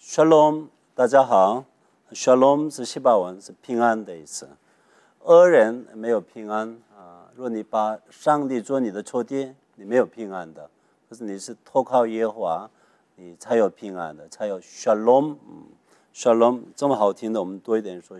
Shalom， 大家好。Shalom 是希伯文，是平安的意思。恶人没有平安啊。如果你把上帝做你的仇敌，你没有平安的。可是你是投靠耶和华，你才有平安的，才有 Shalom。Shalom 这么好听的，我们多一点说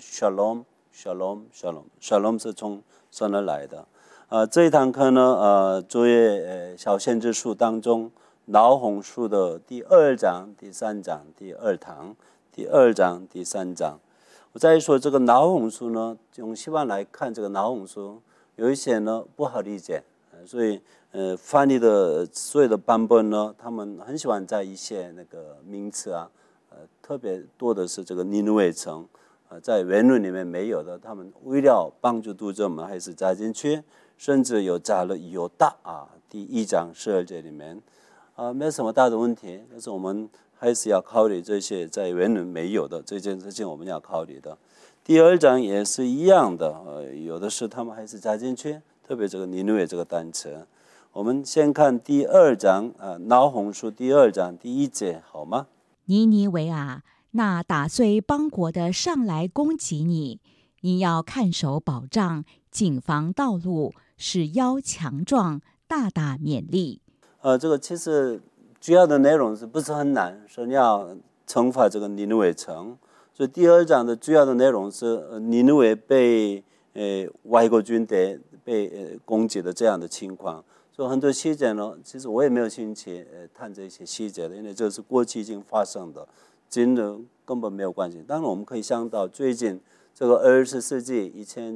Shalom。Shalom 是从神而来的。这一堂课呢，作为小先知书当中老红书的第2章、第3章、第2堂、第2章、第3章。我再说这个老红书呢，用希望来看这个老红书，有一些呢不好理解，所以翻译的所有的版本呢，他们很喜欢在一些那个名词啊，特别多的是这个尼尼微城，在原文里面没有的，他们为了帮助读者们还是加进去，甚至有加了犹大啊，第1章12节里面。没有什么大的问题，但是我们还是要考虑这些在原文没有的这件事情，我们要考虑的。第2章也是一样的，有的是他们还是加进去，特别这个尼尼微这个单词。我们先看第2章老红书第2章第1节，好吗？ 尼尼微啊，那打碎邦国的上来攻击你，你要看守保障，谨防道路，使腰强壮，大大勉励。 这个其实主要的内容是不是很难？说你要惩罚这个尼尼微城，所以第2章的主要的内容是尼尼微被外国军队被攻击的这样的情况。所以很多细节呢，其实我也没有兴趣谈这些细节的，因为这是过去已经发生的，真的根本没有关系。当然我们可以想到最近这个20世纪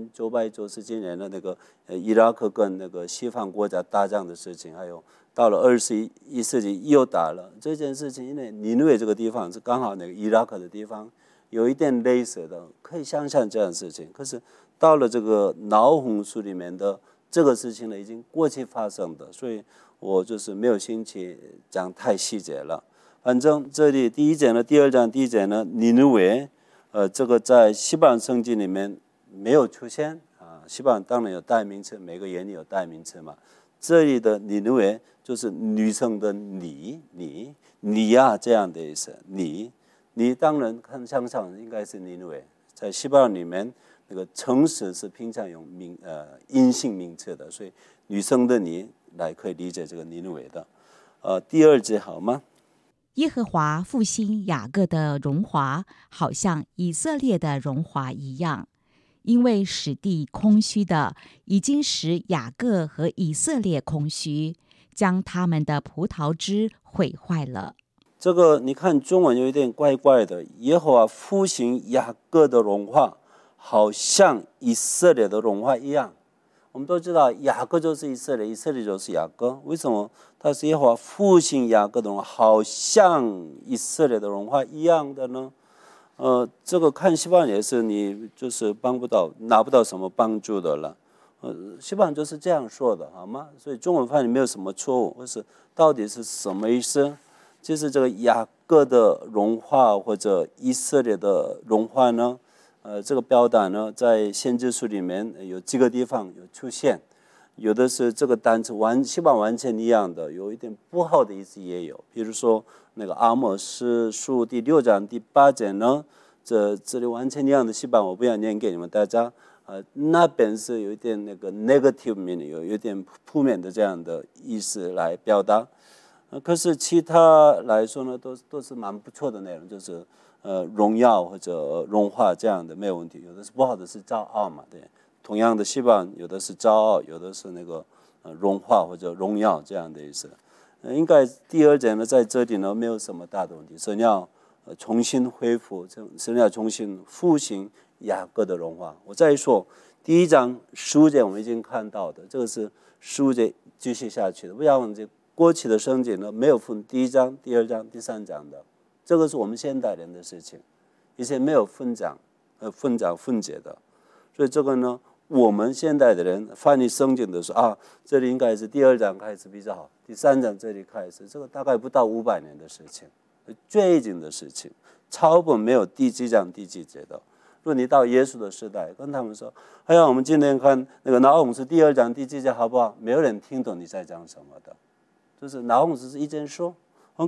1990几年的那个伊拉克跟那个西方国家打仗的事情，还有到了21世纪又打了这件事情，因为尼尼微这个地方是刚好那个伊拉克的地方，有一点类似的，可以想象这样的事情。可是到了这个老红书里面的这个事情呢，已经过去发生的，所以我就是没有兴趣讲太细节了。反正这里第1节呢，第2章第1节呢，尼尼微这个在希伯来圣经里面没有出现啊。希伯来当然有代名词，每个言语有代名词嘛。这里的尼尼微就是女生的你呀这样的意思。你当然看想象应该是尼尼微，在希伯来里面那个诚实是平常用阴性名词的，所以女生的你来可以理解这个尼尼微的。第2节好吗？ 耶和华复兴雅各的荣华，好像以色列的荣华一样，因为使地空虚的，已经使雅各和以色列空虚，将他们的葡萄枝毁坏了。 这个你看中文有一点怪怪的，耶和华复兴雅各的荣华，好像以色列的荣华一样。我们都知道雅各就是以色列，以色列就是雅各。为什么他是耶和华复兴雅各的荣华，好像以色列的荣华一样的呢？这个看希伯来也是你就是拿不到什么帮助的了。希伯来就是这样说的，好吗？所以中文翻译没有什么错误，或是到底是什么意思？就是这个雅各的荣华或者以色列的荣华呢？这个表达呢，在先知书里面有几个地方有出现，有的是这个单词希伯来完全一样的，有一点不好的意思也有。比如说那个阿摩斯书第6章第8节呢，这里完全一样的希伯来，我不要念给你们大家。那边是有一点那个 negative meaning， 有点负面的这样的意思来表达。可是其他来说呢，都是蛮不错的内容，就是荣耀或者荣华这样的没有问题。有的是不好的是骄傲嘛，对。同样的希伯来有的是骄傲，有的是那个荣华或者荣耀这样的意思。应该第2节呢，在这里呢没有什么大的问题，神要重新恢复，神要重新复兴雅各的荣华。我再说第1章15节我们已经看到的，这个是15节继续下去的。不要忘记过去的圣经呢没有分第1章、第2章、第3章的，这个是我们现代人的事情，以前没有分解的。所以这个呢，我们现代的人翻译圣经的时候这里应该是第2章开始比较好，第3章这里开始，这个大概不到500年的事情，最近的事情，抄本没有第几章第几节的。如果你到耶稣的时代跟他们说，哎呀，我们今天看那个拿红是第2章第几节好不好？没有人听懂你在讲什么的。就是拿红是一件说，很可能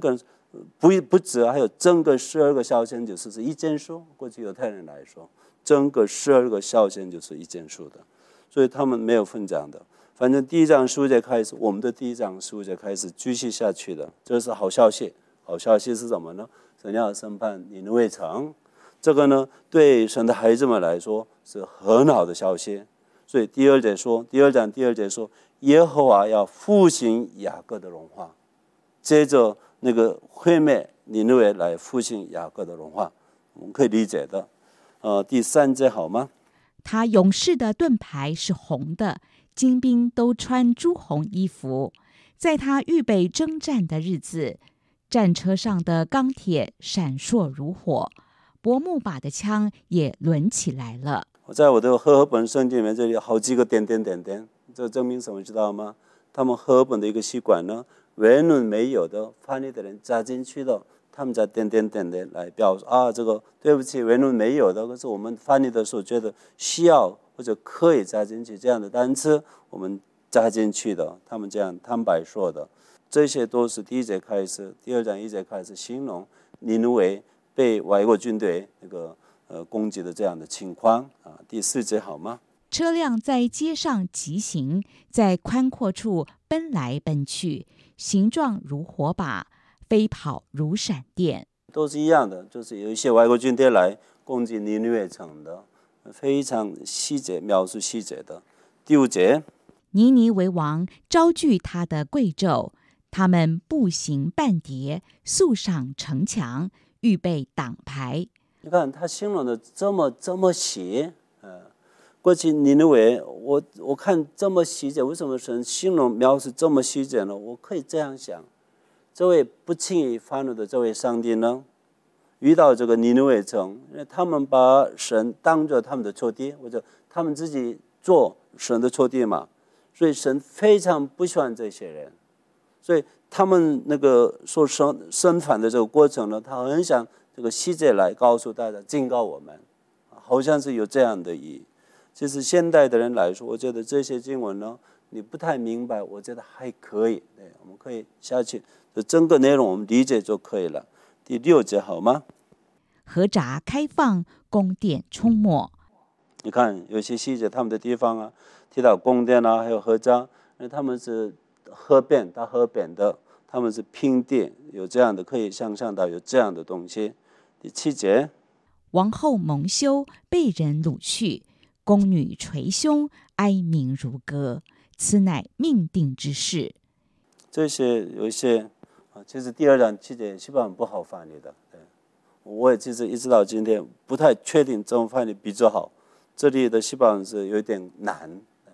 不止，还有整个12个孝先就是一件数。过去犹太人来说，整个12个孝先就是一件数的，所以他们没有分这样的。反正第1章15节开始，我们的第1章15节开始继续下去的，这是好消息。好消息是什么呢？神要审判尼尼微城，这个呢，对神的孩子们来说是很好的消息。所以第2章第2节说，耶和华要复兴雅各的荣华，接着那个毁灭尼尼微来复兴雅各的荣华，我们可以理解的。第3节好吗？ 他勇士的盾牌是红的，精兵都穿朱红衣服。在他预备征战的日子，战车上的钢铁闪烁如火，薄木把的枪也抡起来了。 在我的和合本圣经里面，这里有好几个点点点点，这证明什么知道吗？他们和合本的一个习惯呢，原文没有的翻译的人加进去的，他们在点点点点来表示这个对不起，原文没有的，可是我们翻译的时候觉得需要或者可以加进去这样的单词，我们加进去的，他们这样坦白说的。这些都是第1节开始，第2章1节开始形容尼尼微被外国军队那个攻击的这样的情况第4节好吗？ 车辆在街上疾行，在宽阔处奔来奔去，形状如火把，飞跑如闪电。 都是一样的，就是有一些外国军队来攻击尼尼微城的，非常细节描述细节的。第5节， 尼尼微王招聚他的贵胄，他们步行半叠，塑上城墙，预备挡牌。 你看他形容的这么细，过去尼尼微，我看这么细节，为什么神形容描述这么细节呢？我可以这样想，这位不轻易发怒的这位上帝呢，遇到这个尼尼微城，因为他们把神当作他们的仇敌，或者他们自己做神的仇敌嘛，所以神非常不喜欢这些人，所以他们那个说审判的这个过程呢，他很想这个细节来告诉大家，警告我们，好像是有这样的意义。其实现代的人来说，我觉得这些经文呢，你不太明白，我觉得还可以，对，我们可以下去，就整个内容我们理解就可以了。第6节好吗？ 河闸开放，宫殿充没。 你看有些细节，他们的地方提到宫殿还有河闸，因为他们是大河边的，他们是平地，有这样的，可以想象到有这样的东西。第7节， 王后蒙羞，被人掳去，宫女捶胸，哀鸣如歌，此乃命定之事。 这些有一些其实第2章7节基本上不好翻译的，对，我也其实一直到今天不太确定怎么翻译比较好。这里的西班牙是有点难，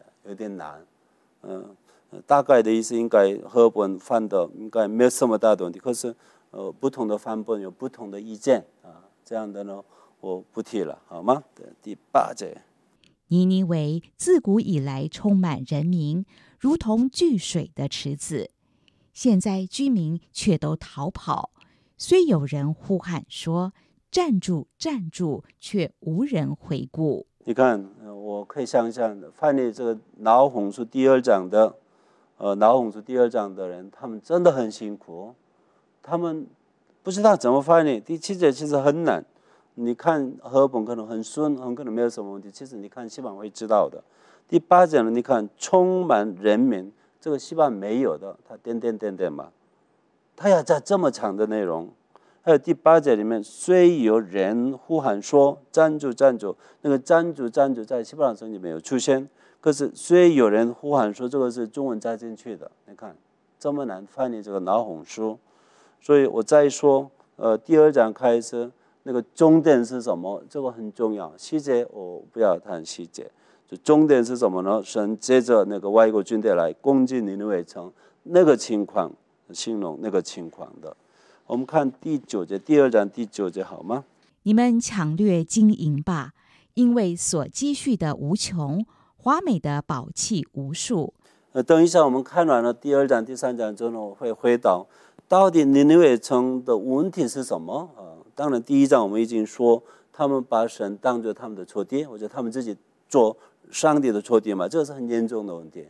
大概的意思应该和本翻的应该没有什么大的问题，可是不同的翻本有不同的意见这样的呢我不提了，好吗？第8节， 尼尼微自古以来充满人民，如同聚水的池子，现在居民却都逃跑，虽有人呼喊说站住站住，却无人回顾。 你看我可以想象翻译这个老红书第2章的老红书第2章的人，他们真的很辛苦，他们不知道怎么翻译。第7节其实很难，你看和本可能很顺，很可能没有什么问题，其实你看西班牙会知道的。第8节呢，你看充满人民，这个西班牙没有的，它点点点点嘛，它要在这么长的内容。还有第8节里面，虽有人呼喊说站住站住，那个站住站住在西班牙圣经里面有出现，可是虽有人呼喊说，这个是中文加进去的，你看这么难翻译这个老红书。所以我再说第2章开始那个重点是什么，这个很重要，细节我不要谈细节，就重点是什么呢？神接着那个外国军队来攻击尼尼微城，那个情况形容那个情况的。我们看第9节，第2章第9节好吗？ 你们抢掠金银吧，因为所积蓄的无穷，华美的宝器无数。 等一下我们看完了第2章第3章之后呢，我会回到底尼尼微城的问题是什么当然第1章我们已经说他们把神当作他们的仇敌，或者他们自己做上帝的仇敌嘛，这是很严重的问题。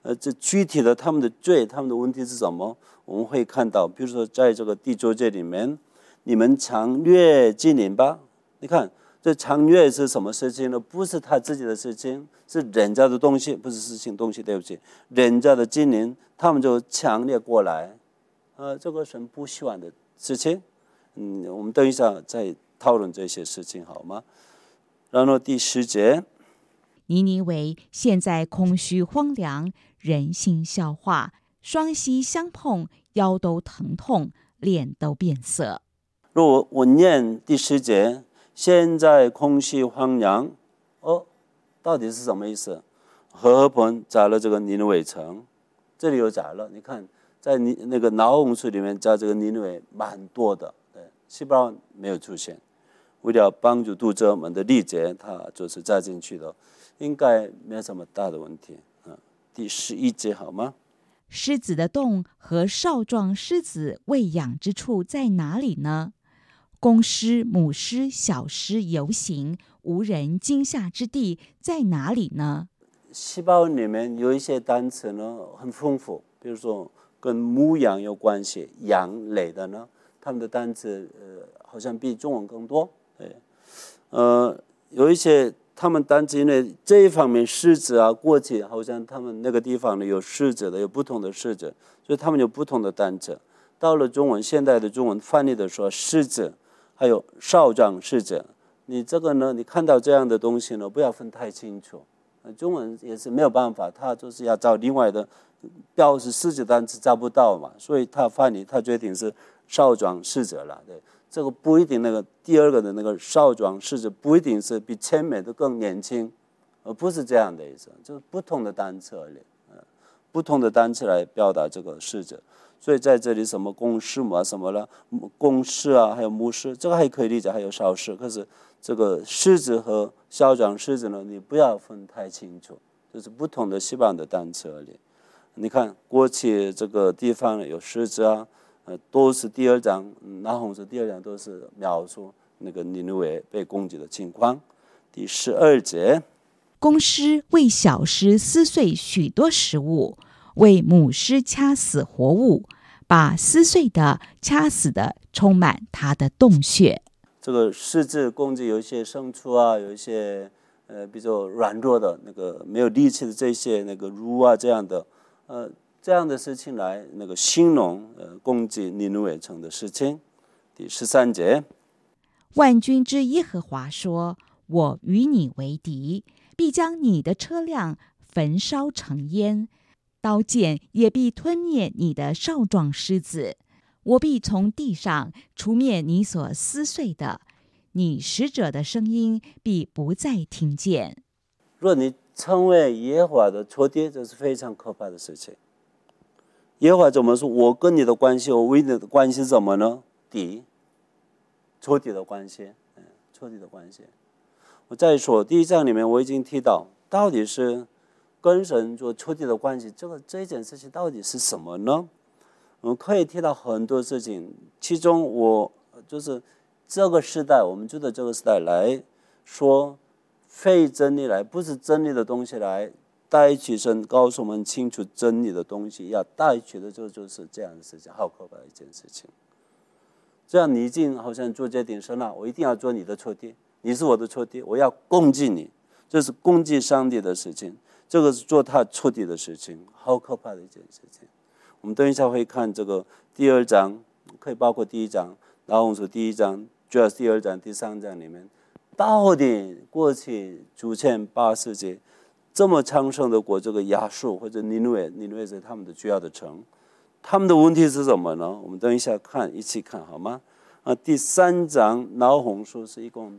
这具体的他们的罪、他们的问题是什么？我们会看到，比如说在这个第9节里面，你们常虐近邻吧。你看这常虐是什么事情呢？不是他自己的事情，是人家的东西，不是事情东西，对不起，人家的近邻，他们就强烈过来，这个神不喜欢的事情。我们等一下再讨论这些事情好吗？然后第10节， 尼尼微现在空虚荒凉，人心消化，双膝相碰，腰都疼痛，脸都变色。 如果我念第10节，现在空虚荒凉，到底是什么意思？和合本加了这个尼尼微城，这里有加了，你看在那个拿红书里面加这个尼尼微蛮多的，对，希伯来没有出现。为了帮助读者们的理解，它就是加进去的，应该没有什么大的问题。第11节好吗？ 狮子的洞和少壮狮子喂养之处在哪里呢？公狮、母狮、小狮游行，无人惊吓之地在哪里呢？ 希伯来里面有一些单词呢很丰富，比如说跟牧羊有关系，羊类的呢，他们的单词好像比中文更多。对，有一些他们单词因为这一方面狮子啊，过去好像他们那个地方呢有狮子的，有不同的狮子，所以他们有不同的单词。到了中文，现代的中文翻译的时候，狮子还有少壮狮子，你这个呢，你看到这样的东西呢，不要分太清楚。中文也是没有办法，他就是要找另外的表示狮子单词找不到嘛，所以他翻译他决定是少壮狮子了。对，这个不一定，那个第二个的那个少壮狮子不一定是比前面的更年轻，而不是这样的意思，就是不同的单词而已，不同的单词来表达这个狮子。所以在这里什么公狮嘛，什么了，公狮啊，还有母狮，这个还可以理解，还有少狮。可是这个狮子和少壮狮子呢，你不要分太清楚，就是不同的希伯来的单词而已。你看过去这个地方有狮子啊，都是第2章，拿红是第2章都是描述那个尼尼微被攻击的情况。第12节， 公狮为小狮撕碎许多食物，为母狮掐死活物，把撕碎的、掐死的充满它的洞穴。 这个狮子攻击有一些牲畜啊，有一些比较软弱的那个没有力气的这些那个鹿啊这样的这样的事情来那个形容攻击尼尼微城的事情。第13节， 万军之耶和华说：我与你为敌，必将你的车辆焚烧成烟，刀剑也必吞灭你的少壮狮子。我必从地上除灭你所撕碎的，你使者的声音必不再听见。 若你成为耶和华的仇敌，这是非常可怕的事情。耶和华怎么说？我跟你的关系，我为你的关系是什么呢？敌，仇敌的关系，仇敌的关系。我再说，第1章里面我已经提到，到底是跟神做仇敌的关系，这件事情到底是什么呢？我们可以提到很多事情，其中我就是这个时代，我们住的这个时代来说，非真理来，不是真理的东西来带取神告诉我们清楚真理的东西，要带取的就是这样的事情，好可怕的一件事情。这样你已经好像做决定说了，我一定要做你的仇敌，你是我的仇敌，我要攻击你，这是攻击上帝的事情，这个是做他仇敌的事情，好可怕的一件事情。我们等一下会看这个第2章，可以包括第1章，然后我们说第1章，主要是第2章、第3章里面，到底过去主前80节这么昌盛的国，这个亚述或者尼尼微是他们的主要的城，他们的问题是什么呢？我们等一下一起看好吗？第3章拿红书是一共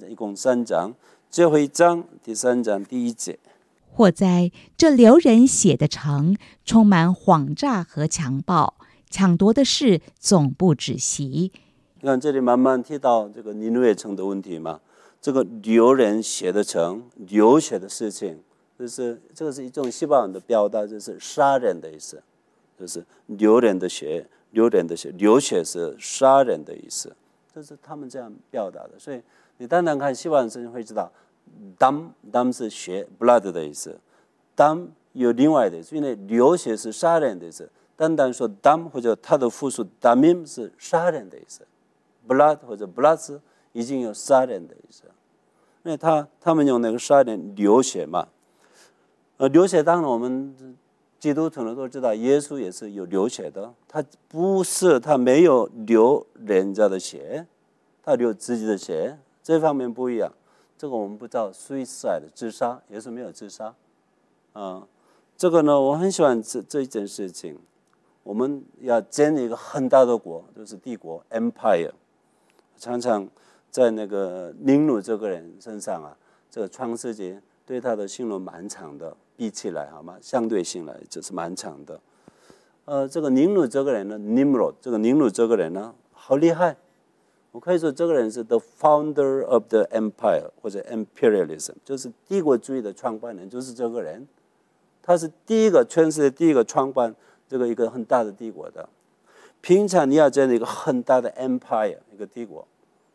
3章，最后1章第3章第1节。 或在这流人血的城，充满谎诈和强暴，抢夺的事总不止息。 你看这里慢慢提到这个尼尼微城的问题嘛，这个流人血的城，流血的事情，就是这个是一种希伯来的表达，就是杀人的意思，就是流人的血，流血是杀人的意思，这是他们这样表达的。所以你单单看希伯来圣经会知道，dam 是血 blood 的意思，dam 有另外的意思，因为流血是杀人的意思。单单说 dam 或者它的复数 damim 是杀人的意思 ，blood 或者 bloods 已经有杀人的意思。因为他们用那个杀人流血嘛，流血当然我们基督徒都知道，耶稣也是有流血的，他没有流人家的血，他流自己的血，这方面不一样。这个我们不知道 suicide 自杀，耶稣没有自杀，这个呢我很喜欢这一件事情。我们要建立一个很大的国，就是帝国 empire。常常在那个宁鲁这个人身上啊，这个创世纪对他的形容蛮长的，比起来好吗？相对性来就是蛮长的。这个宁鲁这个人呢 ，Nimrod 这个宁鲁这个人呢，好厉害。我可以说这个人是 the founder of the empire 或者 imperialism， 就是帝国主义的创办人，就是这个人。他是全世界第一个创办这个一个很大的帝国的。平常你要建立一个很大的 empire 一个帝国，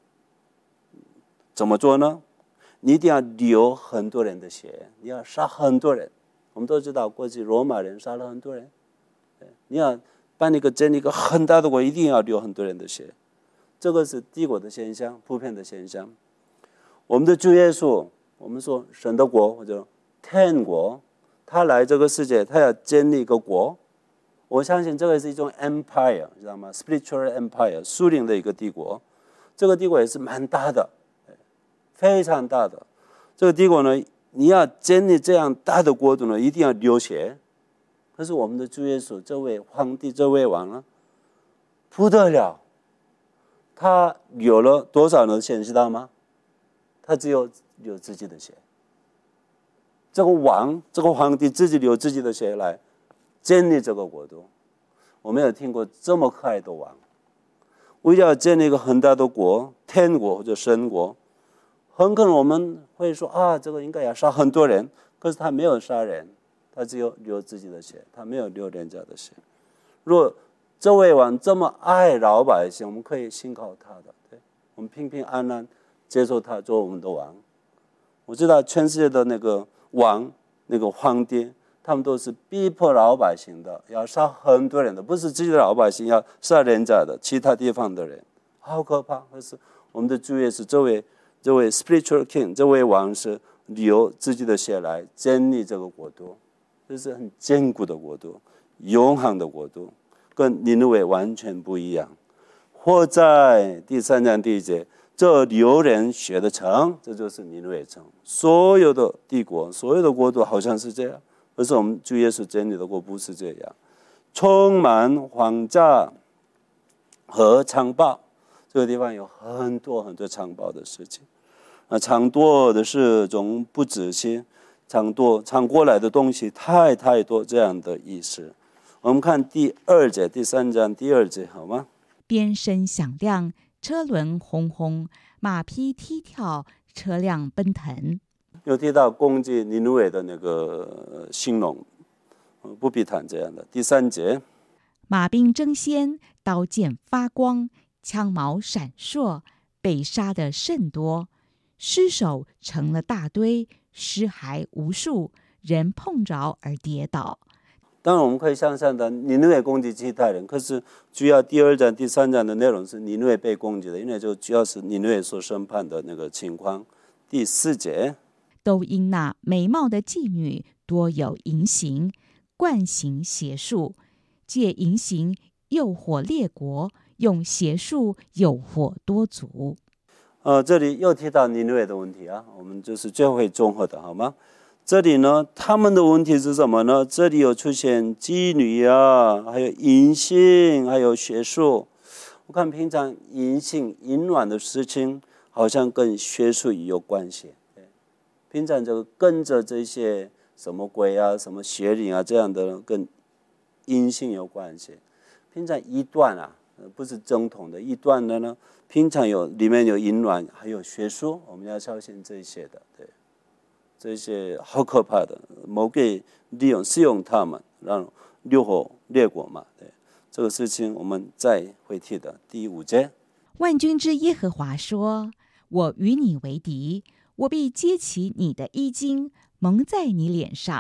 怎么做呢？你一定要流很多人的血，你要杀很多人。我们都知道过去罗马人杀了很多人，你要建立一个很大的国，一定要流很多人的血。这个是帝国的现象，普遍的现象。我们的主耶稣，我们说神的国或者天国，他来这个世界，他要建立一个国。我相信这个是一种 empire， 知道吗？ spiritual empire， 属灵的一个帝国。这个帝国也是蛮大的，非常大的。这个帝国呢，你要建立这样大的国度呢，一定要流血。可是我们的主耶稣这位皇帝，这位王呢，不得了，他流了多少人的血，知道吗？他只有流自己的血。这个皇帝自己流自己的血来建立这个国度。我没有听过这么可爱的王。为了要建立一个很大的国，天国或者神国，很可能我们会说啊，这个应该要杀很多人，可是他没有杀人，他只有流自己的血，他没有流人家的血。如果这位王这么爱老百姓，我们可以信靠他的，对，我们平平安安接受他做我们的王。我知道全世界的那个王、那个皇帝，他们都是逼迫老百姓的，要杀很多人的，不是自己的老百姓，要杀人家的，其他地方的人，好可怕。可是我们的主耶稣这位 spiritual king， 这位王是流自己的血来建立这个国度，这是很坚固的国度，永恒的国度，跟尼尼微完全不一样。或在第3章第1节，这流人血的城，这就是尼尼微城。所有的帝国，所有的国度好像是这样，可是我们主耶稣建立的国不是这样，充满谎诈和强暴。这个地方有很多很多强暴的事情，强夺的是种不仔细，抢过来的东西太多，这样的意思。我们看第2节，第3章第2节好吗？ 鞭声响亮，车轮轰轰，马匹踢跳，车辆奔腾。 有提到攻击尼尼微的那个形容，不必谈这样的。第3节， 马兵争先，刀剑发光，枪矛闪烁，被杀的甚多，尸首成了大堆，尸骸无数，人碰着而跌倒。 当然我们可以想象的，尼尼微攻击其他人，可是主要第2章第3章的内容是尼尼微被攻击的，因为就主要是尼尼微所审判的那个情况。第4节， 都因那美貌的妓女多有淫行，惯行邪术，借淫行诱惑列国，用邪术诱惑多族。 这里又提到尼尼微的问题啊，我们就是最后会综合的好吗？这里呢，他们的问题是什么呢？这里有出现妓女啊，还有淫行，还有学术。我看平常淫行淫乱的事情，好像跟学术也有关系。平常就跟着这些什么鬼啊、什么邪灵啊这样的，跟淫行有关系。平常异端啊，不是正统的异端的呢，平常里面有淫乱，还有学术，我们要小心这些的，对。这些好可怕的，魔鬼使用他们，让诱惑列国嘛。对，这个事情我们再会提的。第5节， 万军之耶和华说：“我与你为敌，我必揭起你的衣襟，蒙在你脸上，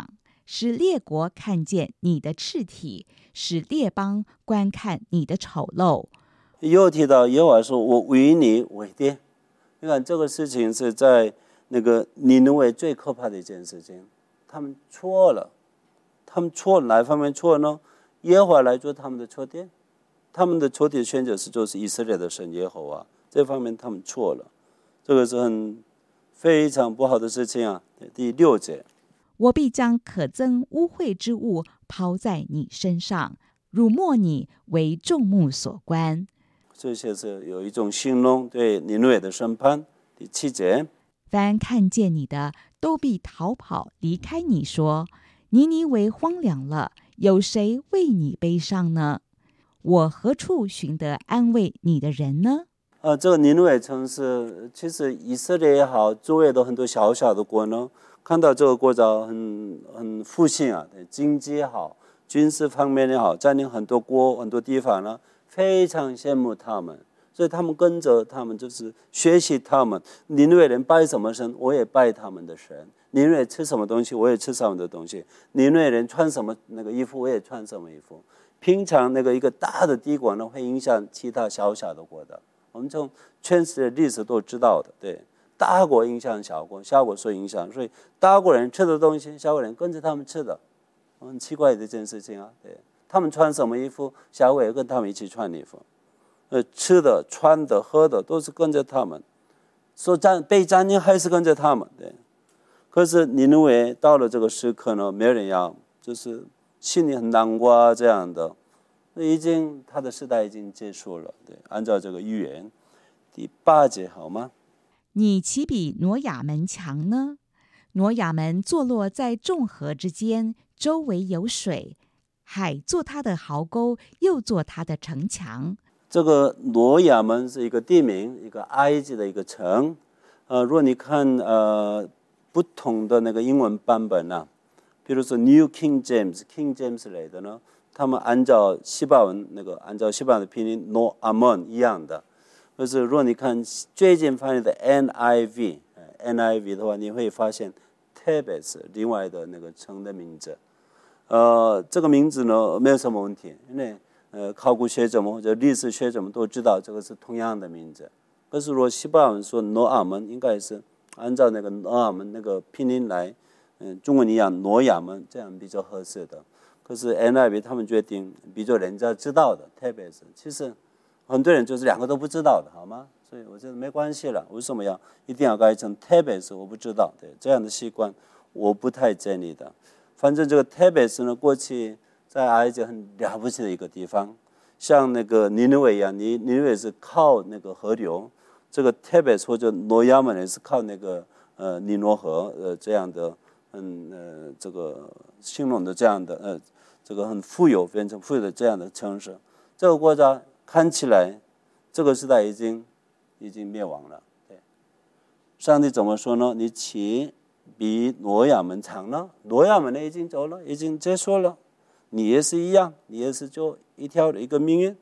使列国看见你的赤体，使列邦观看你的丑陋。 又提到耶和华说：“我为你为殿。”你看这个事情是在那个尼尼微最可怕的一件事情，他们错了，哪一方面错呢？耶和华来做他们的车殿，他们的车殿选择是就是以色列的神耶和华，这方面他们错了，这个是非常不好的事情啊。第6节， 我必将可憎污秽之物抛在你身上，辱没你为众目所观。 这些是有一种形容对尼尼微的审判。第7节， 凡看见你的，都必逃跑离开你，说：尼尼微荒凉了，有谁为你悲伤呢？我何处寻得安慰你的人呢？ 这个尼尼微城市，其实以色列也好，周围的很多小小的国呢，看到这个国家很复兴啊，经济也好，军事方面也好，占领很多国很多地方呢，非常羡慕他们，所以他们跟着他们，就是学习他们。尼尼微人拜什么神，我也拜他们的神；尼尼微吃什么东西，我也吃他们的东西；尼尼微人穿什么那个衣服，我也穿什么衣服。平常那个一个大的帝国呢，会影响其他小小的国的。我们从全世界历史都知道的，对，大国影响小国，小国受影响，所以大国人吃的东西，小国人跟着他们吃的，很奇怪的一件事情啊。对，他们穿什么衣服，小国也跟他们一起穿衣服，吃的、穿的、喝的都是跟着他们，被占领还是跟着他们。对，可是尼尼微到了这个时刻呢，没有人要，就是心里很难过这样的。他的时代已经结束了。对，按照这个预言，第8节好吗？ 你岂比挪亚门强呢？挪亚门坐落在众河之间，周围有水，海做他的壕沟，又做他的城墙。 这个挪亚门是一个地名，一个埃及的一个城。如果你看不同的那个英文版本啊，比如说 New King James、King James 类的呢，他们按照西班牙文按照西班牙的拼音 Noamen 一样的。可是如果你看最近翻译的 NIV 的话，你会发现 Tebes 另外的那个城的名字。这个名字呢没有什么问题，因为考古学者们或者历史学者们都知道这个是同样的名字。可是如果西班牙文说 Noamen， 应该是按照那个 Noamen 那个拼音来，中文一样挪亚门，这样比较合适的。可是 NIV 他们决定比较人家知道的 Tebes， 其实很多人就是两个都不知道的，好吗？所以我觉得没关系了。为什么一定要改成 Tebes？ 我不知道，对，这样的习惯我不太建议的。反正这个 Tebes 呢，过去在埃及很了不起的一个地方，像那个尼尼微一样，尼尼微是靠那个河流，这个 Tebes 或者挪亚门也是靠那个尼罗河这样的这个形容的这样的这个很富有变成富有的这样的城市。这个国家看起来这个时代已经灭亡了。对，上帝怎么说呢？你岂比挪亚门强呢？挪亚门已经走了，已经结束了。你也是一样，你也是就一个命运。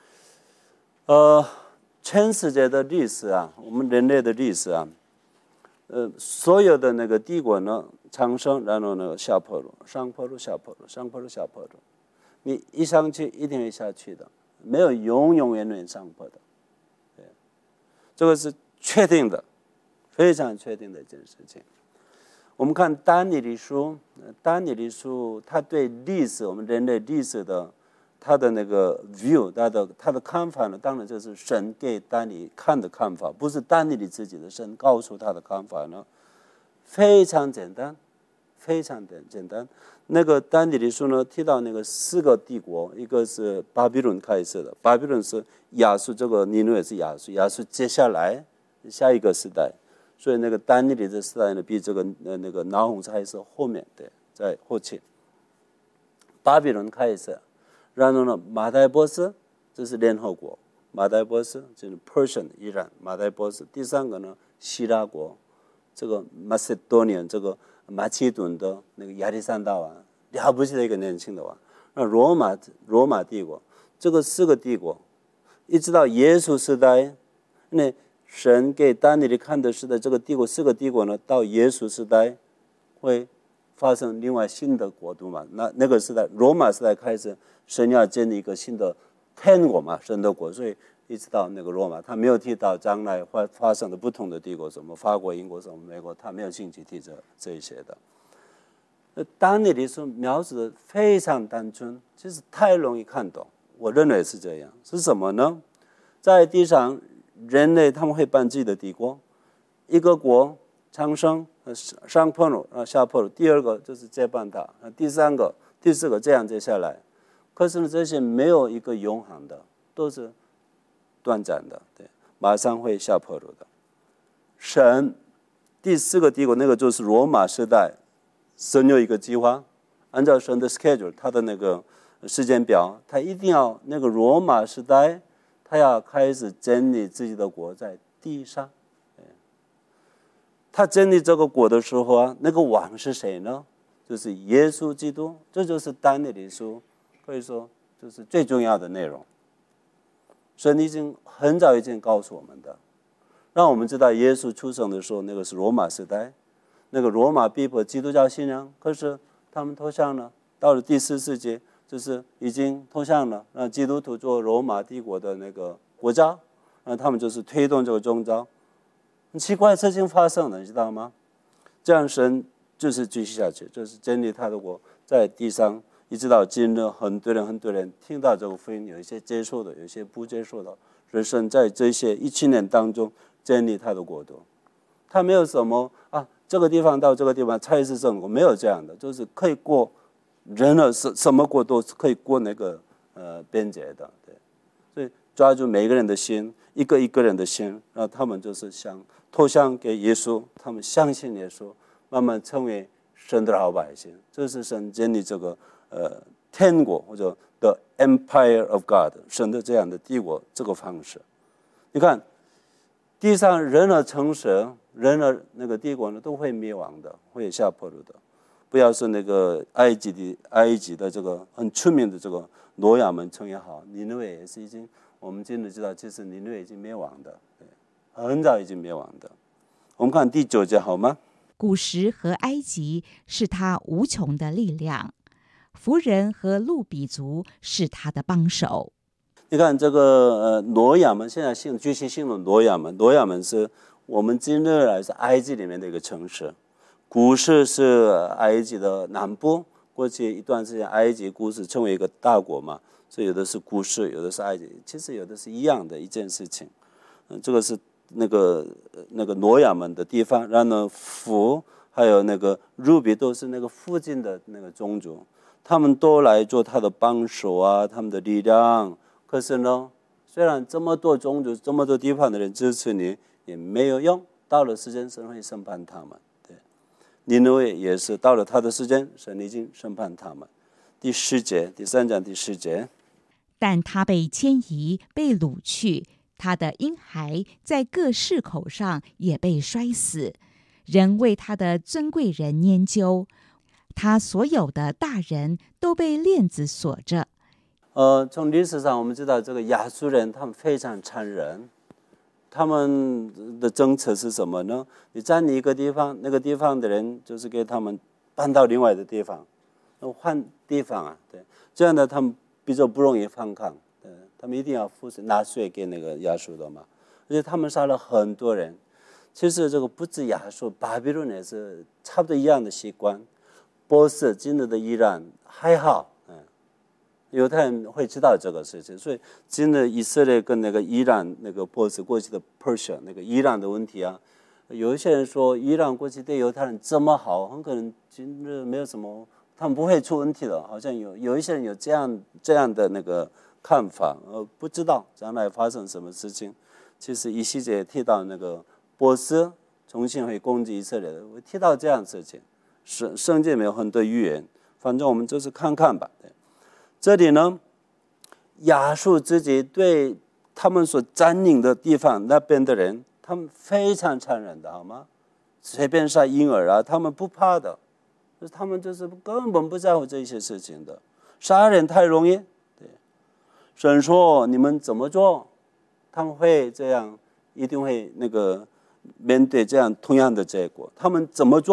全世界的历史啊，我们人类的历史啊，所有的那个帝国呢，上升，然后呢下坡路，上坡路下坡路，上坡路下坡路，你一上去一定会下去的，没有永远上坡的。对，这个是确定的，非常确定的一件事情。我们看但以理书，他对历史，我们人类历史的他的那个 view， 他的看法呢，当然就是神给但以理看的看法，不是但以理自己的，神告诉他的看法呢，非常简单，非常简单。那个但以理书呢，提到那个4个帝国，一个是巴比伦开始的，巴比伦是亚述，这个尼尼微是亚述接下来下一个时代。所以那个但以理的时代呢，比这个那个拿红才是后面的，在后期。巴比伦开始，然后呢，马代波斯，这是联合国，马代波斯就是 Persian 伊朗，马代波斯。第3个呢，希腊国，这个 Macedonian 这个马其顿的那个亚历山大王，了不起的一个年轻的王。那罗马帝国，这个4个帝国，一直到耶稣时代，那神给但以理看的是的这个帝国4个帝国呢，到耶稣时代会发生另外新的国度嘛。那个时代，罗马时代开始，神要建立一个新的天国嘛，神的国，所以一直到那个罗马，他没有提到将来会发生的不同的帝国，什么法国、英国、什么美国，他没有兴趣提这一些的。但以理书描述的非常单纯，其实太容易看懂。我认为是这样，是什么呢？在地上，人类他们会办自己的帝国，一个国昌盛，上坡路，下坡路，第二个就是接班他，第三个、第四个这样接下来。可是呢，这些没有一个永恒的，都是短暂的，对，马上会下坡路的。神第四个帝国，那个就是罗马时代。神有一个计划，按照神的 schedule， 他的那个时间表，他一定要那个罗马时代，他要开始建立自己的国在地上。他建立这个国的时候啊，那个王是谁呢？就是耶稣基督。这就是但以理书可以说就是最重要的内容。神已经很早以前告诉我们的，让我们知道耶稣出生的时候，那个是罗马时代。那个罗马逼迫基督教信仰，可是他们投降了。到了第4世纪，就是已经投降了，让基督徒做罗马帝国的那个国家，让他们就是推动这个宗教。很奇怪的事情发生了，你知道吗？这样神就是继续下去，就是建立他的国在地上，一直到今日，很多人听到这个福音，有一些接受的，有一些不接受的。所以神在这些1000年当中建立他的国度，他没有什么这个地方到这个地方才是正国，没有这样的，就是可以过人的什么国都可以过那个边界的，对。所以抓住每个人的心，一个人的心，然后他们就是想投降给耶稣，他们相信耶稣，慢慢成为神的好百姓。这是神建立这个天国或者 The Empire of God， 神的这样的帝国这个方式。你看地上人的城市，人的那个帝国呢，都会灭亡的，会下坡路的。不要说那个埃及的这个很出名的这个挪亚门城也好，尼尼微也是已经，我们今日知道，其实尼尼微已经灭亡的，很早已经灭亡的。我们看第9节好吗？ 古时和埃及是他无穷的力量，弗人和路比族是他的帮手。 你看这个挪亚门，现在具体姓的挪亚门，挪亚门是我们今日来是埃及里面的一个城市。古时是埃及的南部，过去一段时间埃及古时成为一个大国嘛，所以有的是古时，有的是埃及，其实有的是一样的一件事情。这个是那个挪亚门的地方，然后呢弗还有那个路比都是那个附近的那个宗族，他们都来做他的帮手啊，他们的力量。可是呢，虽然这么多宗族、这么多地方的人支持你，也没有用。到了时间，神会审判他们。对，尼尼微也是到了他的时间，神已经审判他们。第10节，第3章第10节。 但他被迁移，被掳去，他的婴孩在各市口上也被摔死，人为他的尊贵人拈阄，他所有的大人都被链子锁着。 从历史上我们知道，这个亚述人他们非常残忍，他们的政策是什么呢？你占领一个地方，那个地方的人就是给他们搬到另外的地方，换地方啊，对，这样的他们比较不容易反抗，对，他们一定要纳税给那个亚述的嘛，而且他们杀了很多人。其实这个不止亚述，巴比伦也是差不多一样的习惯。波斯今日的伊朗还好。犹太人会知道这个事情，所以今日以色列跟那个伊朗那个波斯过去的 Persia 那个伊朗的问题啊，有一些人说伊朗过去对犹太人这么好，很可能今日没有什么，他们不会出问题的，好像有一些人有这样的那个看法，不知道将来发生什么事情。其实以西结提到那个波斯重新会攻击以色列的，我提到这样的事情，圣经里面有很多预言，反正我们就是看看吧。对，这里呢，亚述自己对他们所占领的地方那边的人，他们非常残忍的，好吗？随便杀婴儿啊，他们不怕的，他们就是根本不在乎这些事情的。杀人太容易，对，神说你们怎么做，他们会这样，一定会那个面对这样同样的结果。他们怎么做，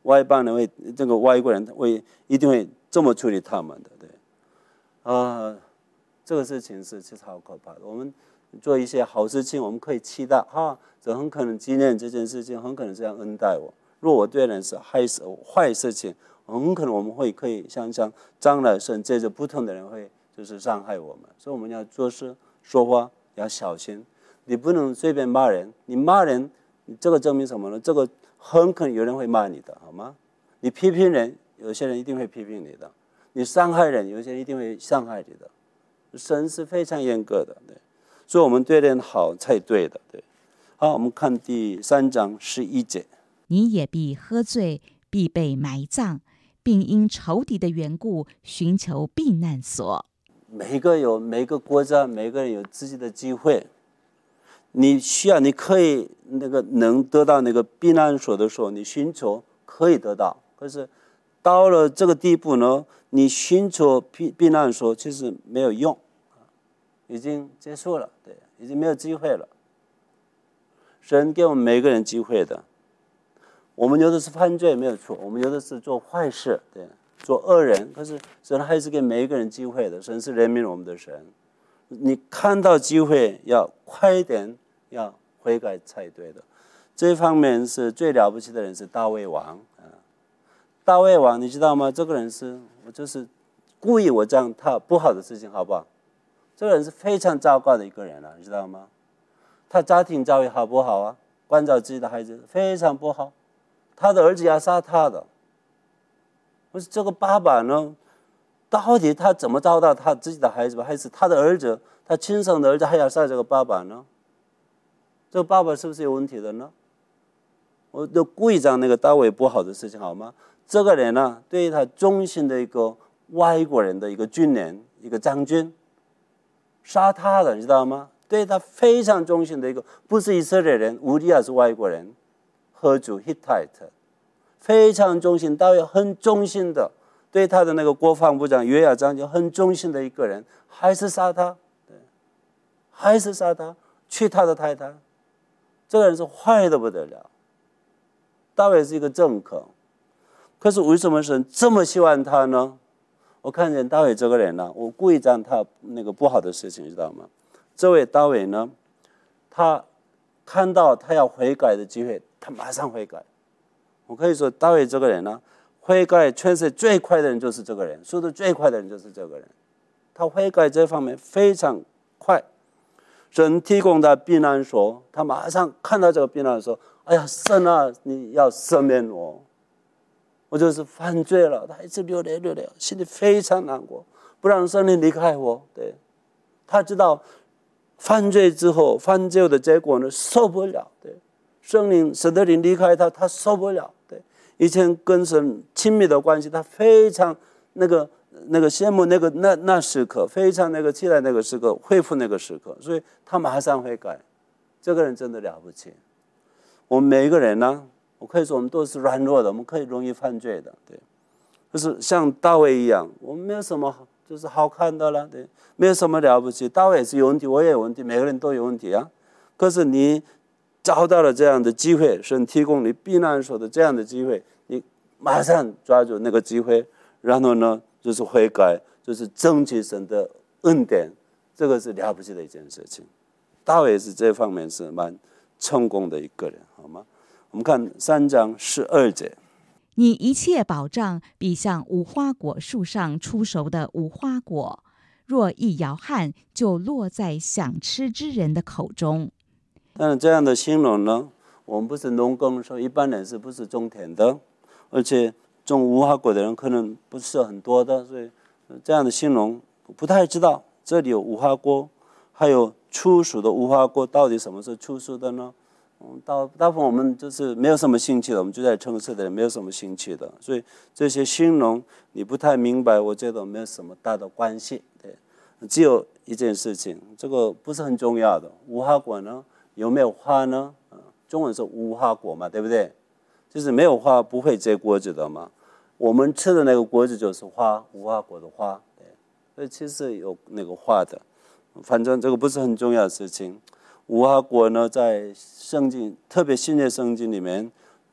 外邦人会这个外国人会一定会这么处理他们的，对，这个事情是其实好可怕的。我们做一些好事情，我们可以期待这很可能今天这件事情很可能这样恩待我。如果我对人是坏事情，很可能我们可以想象将来神借着不同的人会就是伤害我们，所以我们要做事说话要小心。你不能随便骂人，你骂人，你这个证明什么呢？这个很可能有人会骂你的，好吗？你批评人，有些人一定会批评你的；你伤害人，有些人一定会伤害你的。神是非常严格的，对，所以我们对人好才对的，对。好，我们看第3章11节。 你也必喝醉，必被埋葬，并因仇敌的缘故寻求避难所。 每个国家，每个人有自己的机会。你可以能得到那个避难所的时候，你寻求可以得到。可是到了这个地步呢，你寻求避难所其实没有用，已经结束了，对，已经没有机会了。神给我们每个人机会的。我们有的是犯罪没有错，我们有的是做坏事，对，做恶人，可是神还是给每一个人机会的。神是怜悯我们的神，你看到机会要快一点，要悔改才对的。这方面是最了不起的人是大卫王。大卫王你知道吗？这个人我就是故意我讲他不好的事情，好不好？这个人是非常糟糕的一个人你知道吗？他家庭教育好不好啊？关照自己的孩子非常不好。他的儿子要杀他的，不是这个爸爸呢？到底他怎么遭到他自己的孩子吧？还是他的儿子，他亲生的儿子还要杀这个爸爸呢？这个爸爸是不是有问题的呢？我都故意讲那个大卫不好的事情，好吗？这个人呢，对于他忠心的一个外国人的一个军人，一个将军，杀他的，你知道吗？对他非常忠心的一个，不是以色列人，乌利亚是外国人。何主 Hittite 非常忠心，大卫很忠心的对他的那个国防部长约雅将军很忠心的一个人，还是杀他，对，还是杀他，娶他的太太。这个人是坏的不得了。大卫是一个政客，可是为什么神这么喜欢他呢？我看见大卫这个人呢，我故意讲他那个不好的事情，知道吗？这位大卫呢，他看到他要悔改的机会，他马上悔改。我可以说大卫这个人呢，悔改全世界最快的人就是这个人，速度最快的人就是这个人。他悔改这方面非常快。神提供他避难所，他马上看到这个避难所，哎呀，神啊，你要赦免我，我就是犯罪了。他一直流泪，心里非常难过，不让圣灵离开我。对，他知道犯罪之后，犯罪的结果呢，受不了。对，圣的灵离开他，他受不了。对，以前跟神亲密的关系，他非常那个羡慕那时刻，非常期待那个时刻，恢复那个时刻，所以他马上悔改。这个人真的了不起。我们每一个人呢，我可以说我们都是软弱的，我们可以容易犯罪的，对。就是像大卫一样，我们没有什么就是好看的了，对，没有什么了不起。大卫也是有问题，我也有问题，每个人都有问题啊。可是你找到了这样的机会，神提供你避难所的这样的机会，你马上抓住那个机会，然后呢，就是悔改，就是争取神的恩典，这个是了不起的一件事情。大卫是这方面是蛮成功的一个人，好吗？我们看3章12节。 你一切保障必像无花果树上出熟的无花果，若一摇撼，就落在想吃之人的口中。 但这样的形容呢，我们不是农耕的时候，一般人是不是种田的，而且种无花果的人可能不是很多的，所以这样的形容不太知道这里有无花果，还有初熟的无花果，到底什么是初熟的呢？大部分我们就是没有什么兴趣的，我们就在城市的人没有什么兴趣的，所以这些形容你不太明白，我觉得没有什么大的关系。对，只有一件事情，这个不是很重要的。无花果呢，有没有花呢？中文是无花果嘛，对不对？就是没有花不会结果子的嘛。我们吃的那个果子就是花，无花果的花。对，所以其实有那个花的，反正这个不是很重要的事情。无花果呢，在圣经，特别新约圣经里面，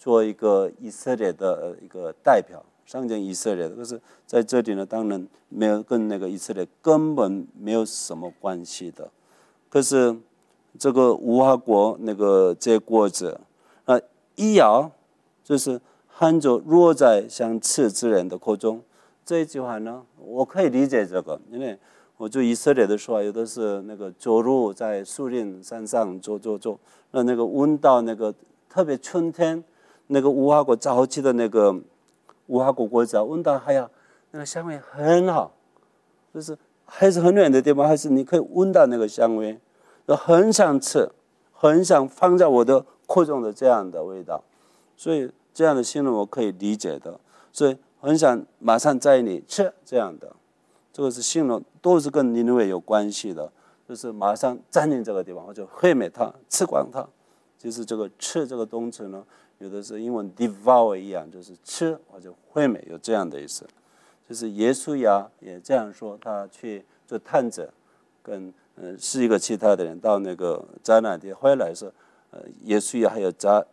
做一个以色列的一个代表，象征以色列的。可是在这里呢，当然没有跟那个以色列根本没有什么关系的。可是这个无花果那个结果子，一咬就是含着落在像刺之人的口中。这一句话呢，我可以理解这个，因为我住以色列的时候，有的是那个走路在树林山上走，那个闻到那个特别春天那个无花果早期的那个无花果果子闻到还有那个香味很好，就是还是很远的地方，还是你可以闻到那个香味，很想吃，很想放在我的口中的这样的味道，所以这样的形容我可以理解的，所以很想马上在你吃这样的，这个是形容，都是跟尼尼微有关系的，就是马上占领这个地方，或者毁灭它，吃光它。就是这个吃这个动词呢，有的是英文 devour 一样，就是吃或者毁灭，有这样的意思。就是耶稣也这样说，他去做探子，跟是一个其他的人到那个迦南地回来说，耶稣还有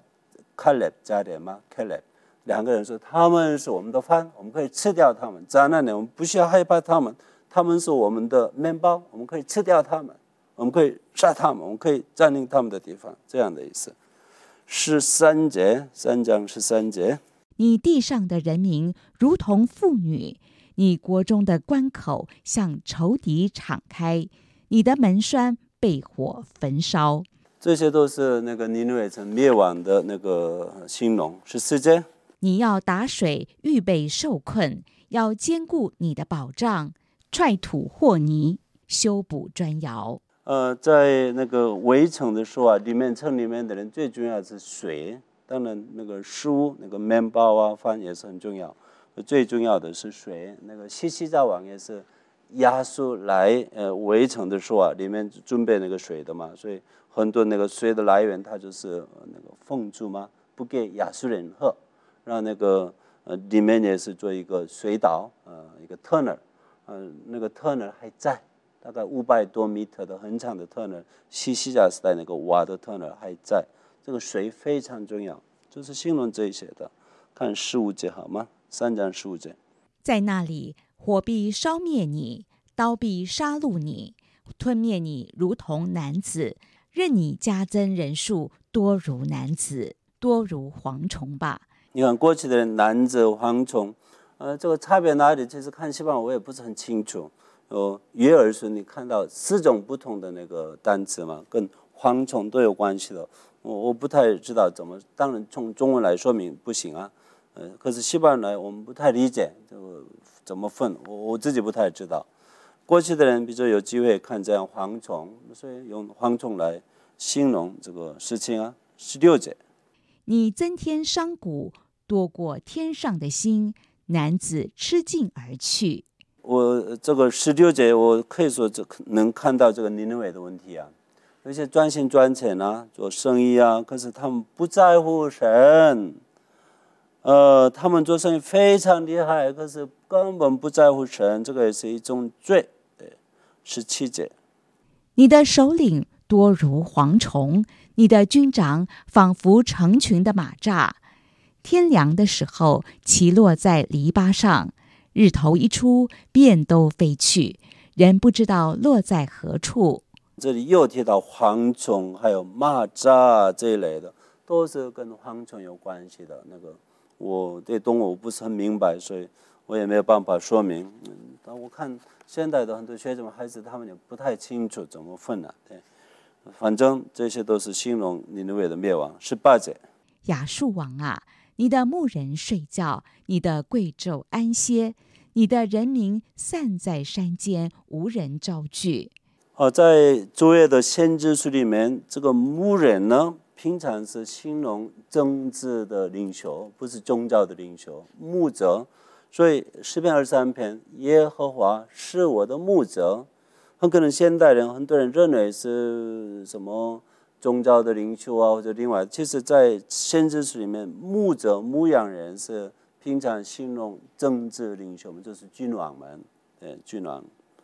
Caleb 加点吗 ？Caleb 两个人说，他们是我们的饭，我们可以吃掉他们。迦南人我们不需要害怕他们，他们是我们的面包，我们可以吃掉他们，我们可以杀他们，我们可以占领他们的地方，这样的意思。13节，3章13节。 你地上的人民如同妇女，你国中的关口向仇敌敞开，你的门栓被火焚烧。 这些都是那个尼尼微城灭亡的那个形容。14节， 你要打水预备受困，要坚固你的保障，踹土和泥，修补砖窑。 在那个围城的时候城里面的人最重要的是水，当然那个食物，那个面包饭也是很重要，最重要的是水。那个西西家王也是亚述来围城的时候里面准备那个水的嘛，所以很多那个水的来源，它就是那个封住嘛，不给亚述人喝，让那个里面也是做一个水道，一个 tunnel，那个 tunnel 还在。大概500多米的很长的 tunnel， 西西家时代那个挖的 tunnel 还在，这个水非常重要，就是形容这些的。看15节好吗？3章15节。 在那里，火必烧灭你，刀必杀戮你，吞灭你如同男子，任你加增人数，多如男子，多如蝗虫吧。 你看过去的人男子蝗虫，这个差别哪里？其实看西方我也不是很清楚。约珥书你看到4种不同的那个单词嘛，跟蝗虫都有关系的。我不太知道怎么，当然从中文来说明不行啊。可是西方人来我们不太理解这个怎么分，我自己不太知道。过去的人比如说有机会看这样蝗虫，所以用蝗虫来形容这个事情啊。16节， 你增添商贾，多过天上的星，男子吃尽而去。 我这个16节，我可以说能看到这个尼尼微的问题啊，有些专心赚钱做生意可是他们不在乎神，他们做生意非常厉害，可是根本不在乎神，这个也是一种罪。17节， 你的首领多如蝗虫，你的军长仿佛成群的马蚱，天凉的时候，其落在篱笆上。日头一出，便都飞去，人不知道落在何处。 这里又提到蝗虫，还有蚂蚱这一类的，都是跟蝗虫有关系的。那个我对动物不是很明白，所以我也没有办法说明。但我看现在的很多学生们孩子，他们也不太清楚怎么分了。对，反正这些都是形容尼尼微的灭亡。18节， 亚述王啊，你的牧人睡觉，你的贵胄安歇，你的人民散在山间，无人招聚。 在旧约的先知书里面，这个牧人呢，平常是形容政治的领袖，不是宗教的领袖，牧者。所以诗篇23篇，耶和华是我的牧者，很可能现代人很多人认为是什么宗教的领袖或者另外，其实在先知书里面，牧者牧羊人是平常形容政治领袖们，就是君王们，君王。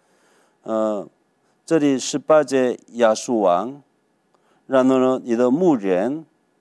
这里18节亚述王，然后呢，你的牧人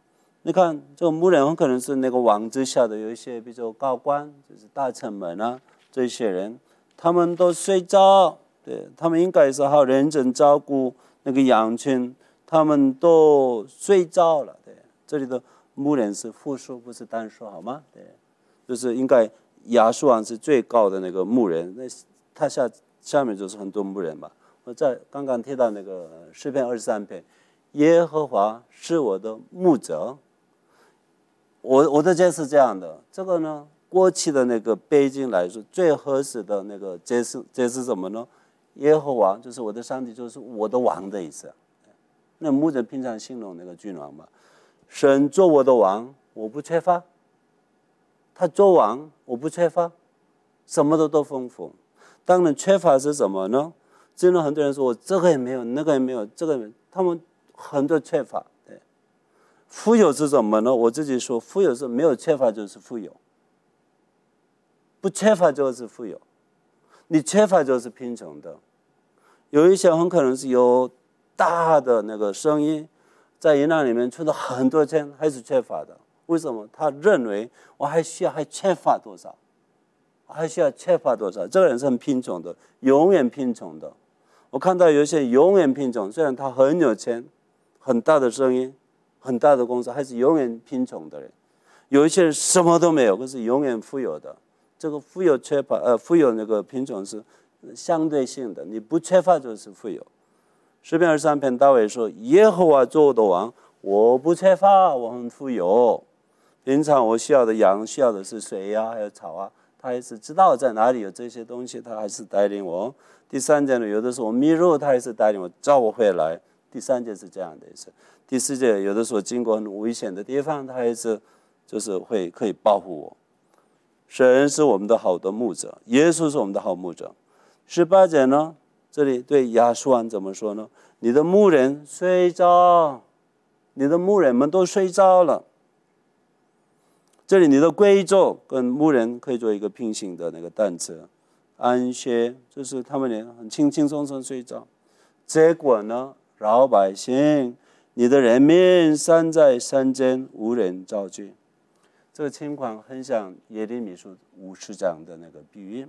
你看这个牧人很可能是那个王之下的有一些比较高官，就是大臣们啊，这些人他们都睡着，对，他们应该是好认真照顾那个羊群，他们都睡着了。对，这里的牧人是复数不是单数，好吗？对，就是应该亚述王是最高的那个牧人，那他下面就是很多牧人吧。我在刚刚提到那个诗篇23篇，耶和华是我的牧者。我的解释这样的，这个呢，过去的那个背景来说，最合适的那个解释什么呢？耶和华就是我的上帝，就是我的王的意思。那牧者平常形容那个君王嘛，神做我的王，我不缺乏；他做王，我不缺乏，什么都丰富。当然缺乏是什么呢？真的很多人说我这个也没有，那个也没有，这个也没有，他们很多缺乏。富有是什么呢？我自己说，富有是没有缺乏就是富有，不缺乏就是富有，你缺乏就是贫穷的。有一些很可能是有大的那个生意，在银行里面存了很多钱，还是缺乏的。为什么？他认为我还缺乏多少，还需要缺乏多少？这个人是很贫穷的，永远贫穷的。我看到有一些永远贫穷，虽然他很有钱，很大的生意，很大的公司，还是永远贫穷的人。有一些人什么都没有，可是永远富有的。这个富有那个贫穷是相对性的，你不缺乏就是富有。诗篇23篇大卫说：“耶和华做我的王，我不缺乏，我很富有。平常我需要的羊，需要的是水啊，还有草啊，他还是知道在哪里有这些东西，他还是带领我。第三节呢，有的时候我迷路，他还是带领我，找我回来。第三节是这样的意思。第四节有的时候经过很危险的地方，他还是就是可以保护我。神是我们的好的牧者，耶稣是我们的好牧者。18节呢，这里对亚述王怎么说呢？你的牧人睡着，你的牧人们都睡着了。这里你的贵胄跟牧人可以做一个平行的那个单词，安歇就是他们也很轻轻松松睡着。结果呢，老百姓，你的人民散在山间，无人招聚。这个情况很像耶利米书50章的那个比喻。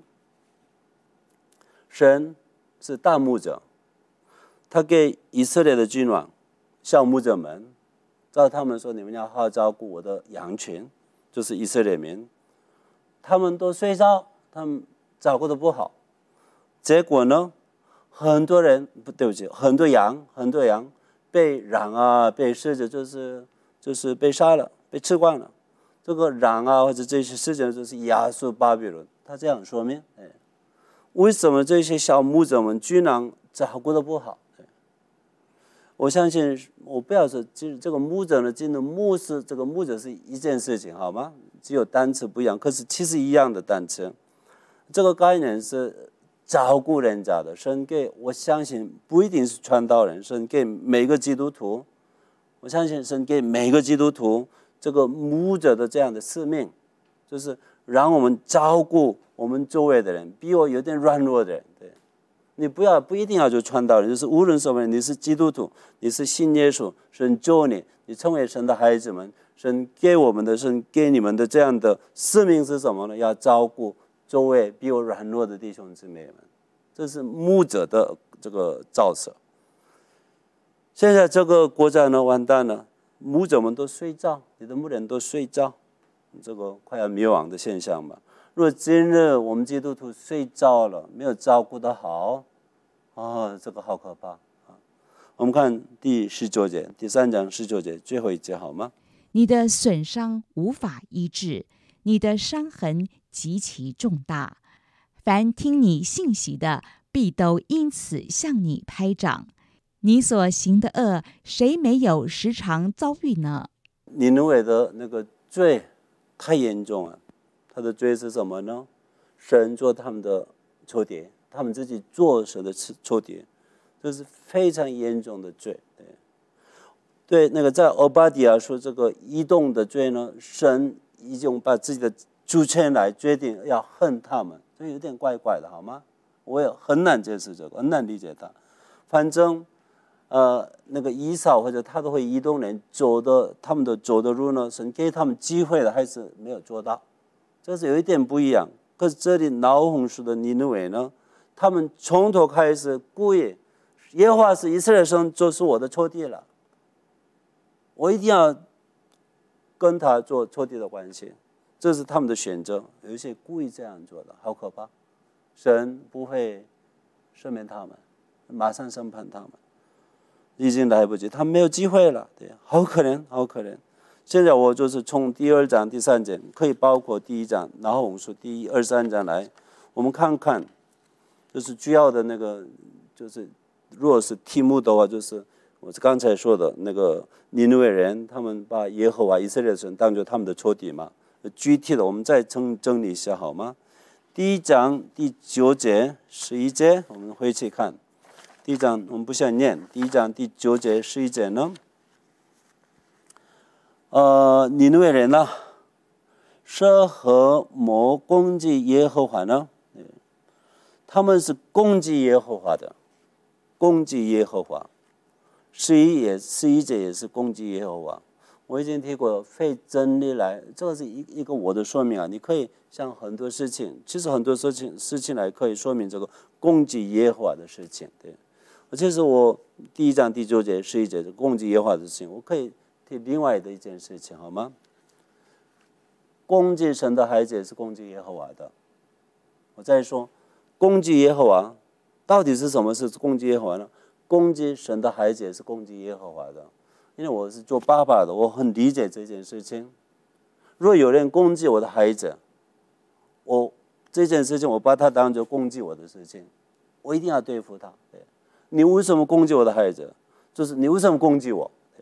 神是大牧者，他给以色列的君王、小牧者们，照他们说，你们要好好照顾我的羊群，就是以色列民。他们都睡着，他们照顾得不好，结果呢，很多羊被狼啊，被狮子就是被杀了，被吃光了。这个狼啊，或者这些事情就是亚述巴比伦。他这样说明，为什么这些小牧者们居然照顾得不好？我相信，我不要说这个牧者呢，这个牧者是一件事情，好吗？只有单词不一样，可是其实一样的单词。这个概念是照顾人家的。神给，我相信不一定是传道人，神给每个基督徒，我相信神给每个基督徒这个牧者的这样的使命，就是让我们照顾我们周围的人，比我有点软弱的人。对，你不一定要做传道人，就是无论什么人，你是基督徒，你是信耶稣，神救你，你成为神的孩子们，神给我们的，神给你们的这样的使命是什么呢？要照顾周围比我软弱的弟兄姊妹们，这是牧者的这个角色。现在这个国家呢，完蛋了，牧者们都睡觉，你的牧人都睡觉，这个快要灭亡的现象嘛。如果今日我们基督徒睡觉了，没有照顾得好，这个好可怕。我们看第19节，第3章19节最后一节好吗？ 你的损伤无法医治，你的伤痕极其重大，凡听你信息的，必都因此向你拍掌。你所行的恶，谁没有时常遭遇呢？ 尼尼微的那个罪太严重了，他的罪是什么呢？神做他们的仇敌，他们自己做神的仇敌，这是非常严重的罪。对，那个在俄巴底亚说这个移动的罪呢，神已经把自己的主权来决定要恨他们，这有点怪怪的，好吗？我也很难解释这个，很难理解它。反正那个以扫或者他都会移动人他们的走的路呢，神给他们机会了，还是没有做到，这是有一点不一样。可是这里老红书的尼尼微呢，他们从头开始故意，耶和华是以色列神，就是我的仇敌了，我一定要跟他做仇敌的关系，这是他们的选择。有一些故意这样做的，好可怕。神不会赦免他们，马上审判他们，已经来不及，他们没有机会了。对，好可怜，好可怜。现在我就是从第2章第3节，可以包括第1章，然后我们说第2、3章来，我们看看，就是主要的那个，就是如果是题目的话，就是我刚才说的那个尼尼微人，他们把耶和华以色列神当作他们的仇敌嘛。具体的我们再整理一下好吗？第1章第9节、11节，我们回去看。第1章我们不想念，第1章第9节、11节呢？尼尼微人呢，是和谋攻击耶和华呢？他们是攻击耶和华的，攻击耶和华。11节也是攻击耶和华。我已经提过，非真理来，这是一个我的说明啊。你可以像很多事情，其实很多事情来可以说明这个攻击耶和华的事情。对，其实我第1章第9节、11节是攻击耶和华的事情，我可以提另外的一件事情，好吗？攻击神的孩子也是攻击耶和华的。我再说，攻击耶和华到底是什么是攻击耶和华呢？攻击神的孩子也是攻击耶和华的。因为我是做爸爸的，我很理解这件事情。若有人攻击我的孩子，这件事情我把他当作攻击我的事情，我一定要对付他。对，你为什么攻击我的孩子？就是你为什么攻击我？对，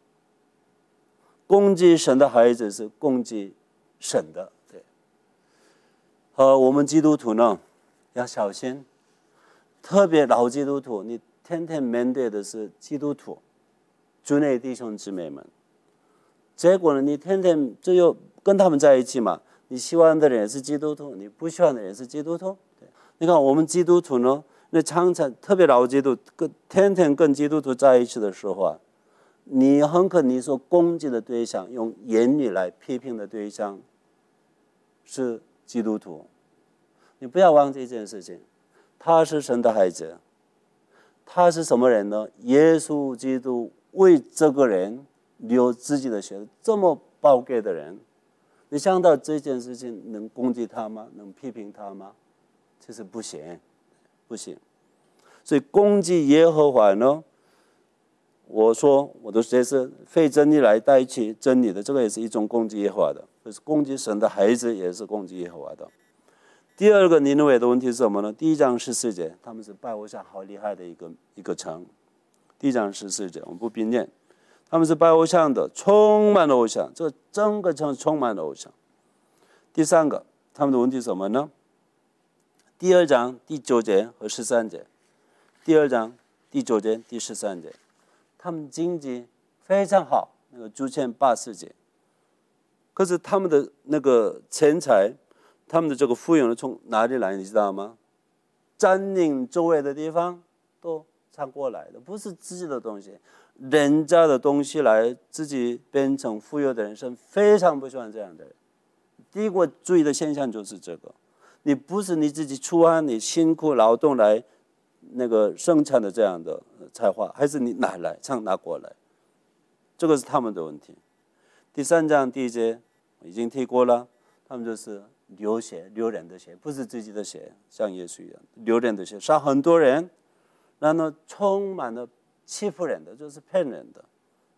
攻击神的孩子是攻击神的。对，我们基督徒呢要小心，特别老基督徒，你天天面对的是基督徒。主内弟兄姊妹们，结果呢，你天天只有跟他们在一起嘛，你喜欢的人也是基督徒，你不喜欢的人也是基督徒。你看我们基督徒呢，那常常特别老基督天天跟基督徒在一起的时候啊，你很可能你所攻击的对象，用言语来批评的对象是基督徒。你不要忘记一件事情，他是神的孩子，他是什么人呢？耶稣基督为这个人流自己的血，这么宝贵的人，你想到这件事情能攻击他吗？能批评他吗？其实不行，不行。所以攻击耶和华呢，我说我都这是非真理来代替真理的，这个也是一种攻击耶和华的，就是攻击神的孩子也是攻击耶和华的。第二个尼尼微的问题是什么呢？第1章14节，他们是拜偶像好厉害的一个城。第1章14节，我们不必念，他们是拜偶像的，充满了偶像，这整个城充满了偶像。第3个，他们的问题是什么呢？第2章第9节和13节，第2章第9节、第13节，他们经济非常好，那个主前80节，可是他们的那个钱财，他们的这个富有从哪里来？你知道吗？占领周围的地方都抢过来的，不是自己的东西，人家的东西来自己变成富有的人生，非常不喜欢这样的人。第一个注意的现象就是这个，你不是你自己出汗，你辛苦劳动来那个生产的这样的才华，还是你拿来常拿过来，这个是他们的问题。第3章第1节已经提过了，他们就是流血，流人的血，不是自己的血，像耶稣一样流人的血，杀很多人，然后充满了欺负人的，就是骗人的。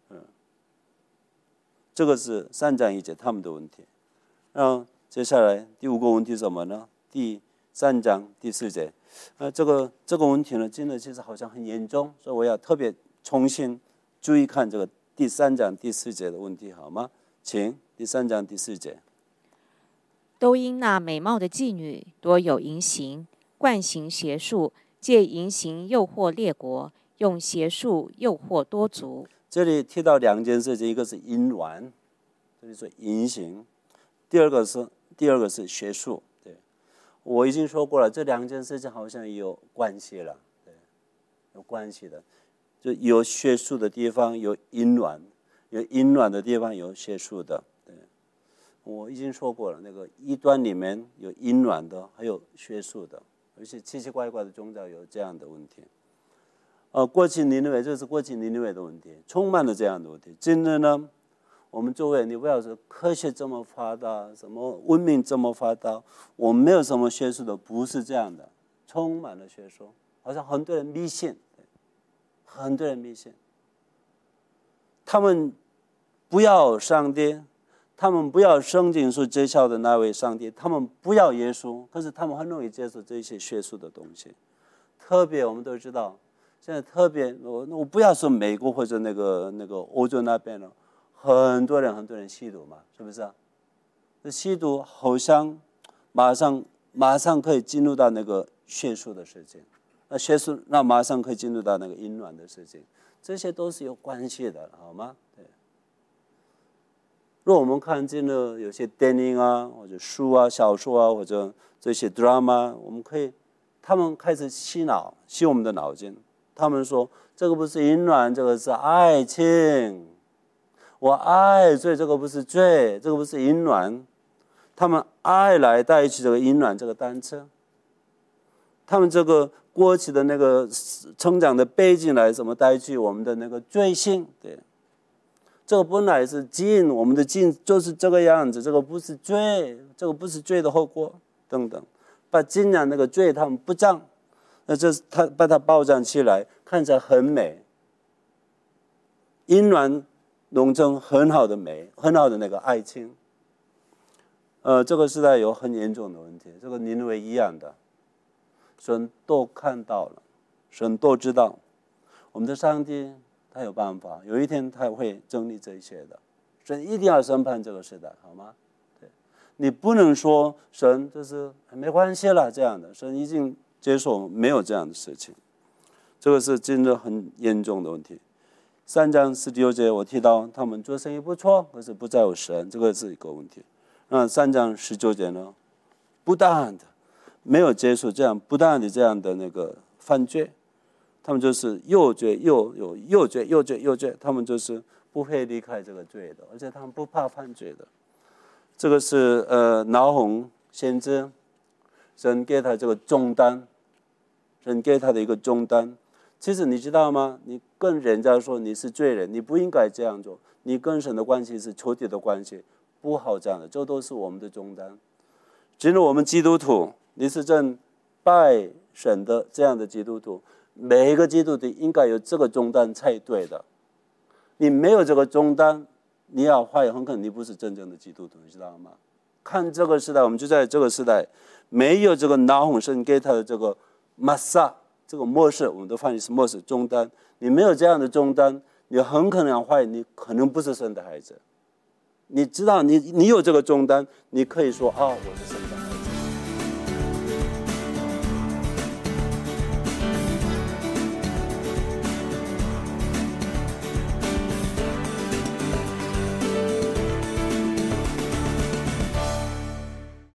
这个是3章1节他们的问题。然后接下来第5个问题是什么呢？第3章第4节，这个问题呢，真的其实好像很严重，所以我要特别重新注意看这个第3章第4节的问题，好吗？请第3章第4节。 都因那美貌的妓女多有淫行，惯行邪术，借淫行诱惑列国，用邪术诱惑多族。 这里提到2件事情，一个是淫乱，这里说淫行，第二个是邪术。对，我已经说过了，这2件事情好像有关系了，对，有关系的。 就有学术的地方有阴软，有阴软的地方有学术的。对，我已经说过了，那个异端里面有阴软的，还有学术的，而且奇奇怪怪的宗教有这样的问题。过去尼尼微，这是过去尼尼微的问题，充满了这样的问题。今日呢，我们周围，你不要说科学这么发达，什么文明这么发达，我们没有什么学术的，不是这样的，充满了学术，好像很多人迷信，很多人迷信，他们不要上帝，他们不要圣经所介绍的那位上帝，他们不要耶稣，可是他们很容易接受这些学术的东西。特别我们都知道，现在特别我不要说美国或者那个欧洲那边了，很多人吸毒嘛，是不是啊？吸毒好像马上可以进入到那个学术的世界，那学术那马上可以进入到那个阴软的世界，这些都是有关系的，好吗？对。如果我们看见了有些电影啊，或者书啊、小说啊，或者这些 drama， 我们可以，他们开始洗我们的脑筋。他们说这个不是阴软，这个是爱情。我爱，所以这个不是罪，这个不是阴软。他们爱来带去这个阴软这个单词。他们这个过去的那个成长的背景来怎么带去我们的那个罪性？对，这个本来是基因，我们的基因就是这个样子，这个不是罪，这个不是罪的后果等等。把尽量那个罪他们不讲，那这是他把它包装起来，看起来很美，阴软弄成很好的美，很好的那个爱情。这个时代有很严重的问题，这个尼尼微一样的。神都看到了，神都知道，我们的上帝他有办法，有一天他会整理这一切的。神一定要审判这个时代，好吗？对，你不能说神就是没关系了这样的，神已经接受没有这样的事情，这个是真的很严重的问题。3章19节我提到他们做生意不错，可是不在乎神，这个是一个问题。3章19节呢，不但的没有接受这样不但的这样的那个犯罪，他们就是又罪又罪，他们就是不会离开这个罪的，而且他们不怕犯罪的。这个是拿鸿先知，神给他这个重担，神给他的一个重担。其实你知道吗？你跟人家说你是罪人，你不应该这样做，你跟神的关系是仇敌的关系，不好这样的，这都是我们的重担。只有我们基督徒，你是真拜神的这样的基督徒，每一个基督徒应该有这个重担才对的。你没有这个重担，你要怀疑很可能你不是真正的基督徒，你知道吗？看这个时代，我们就在这个时代，没有这个拿鸿神给他的这个玛撒这个末世，我们都翻译是末世重担。你没有这样的重担，你很可能要怀疑你可能不是神的孩子。你知道你有这个重担，你可以说我是神的